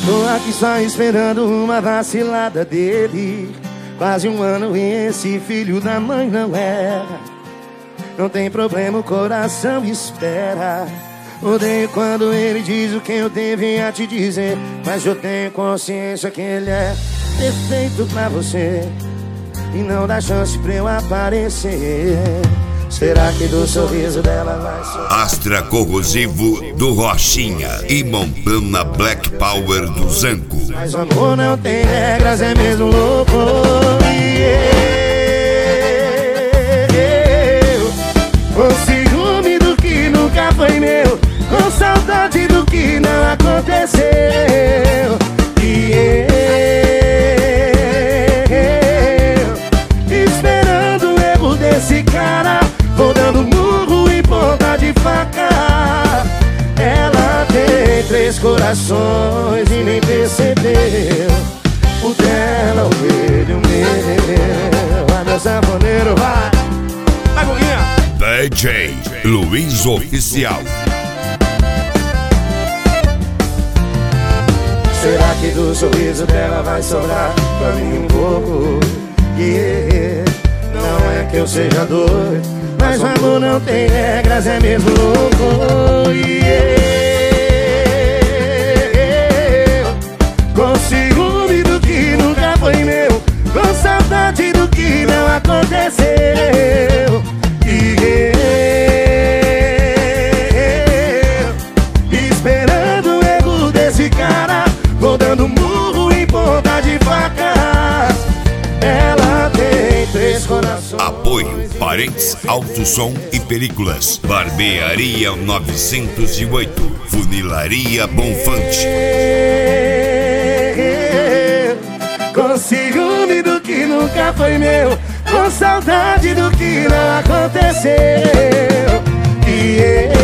Tô aqui só esperando uma vacilada dele. Quase um ano e esse filho da mãe não erra. Não tem problema, o coração espera. Odeio quando ele diz o que eu devia te dizer, mas eu tenho consciência que ele é perfeito pra você e não dá chance pra eu aparecer. Será que do sorriso dela vai sorrir? Astra Corrosivo do Rochinha e Montana Black Power do Zanco. Mas o amor não tem regras, é mesmo louco. E eu com ciúme do que nunca foi meu, com saudade do que não aconteceu. E eu esperando o erro desse cara, vou dando murro em ponta de faca. Ela tem 3 corações e nem percebeu. O dela, o dele, o meu. Vai, meu sanfoneiro, vai. Vai, Guguinha. DJ Luiz Oficial. Será que do sorriso dela vai sobrar pra mim um pouco? Não é que eu seja doido, mas o amor não tem regras, é mesmo louco. E eu com ciúme do que nunca foi meu, com saudade do que não aconteceu. E eu esperando o erro desse cara, vou dando murro em ponta de faca. Ela tem 3 corações. Apoio Parentes Alto Som e Películas. Barbearia 908. Funilaria Bonfante. Com ciúme do que nunca foi meu, com saudade do que não aconteceu. E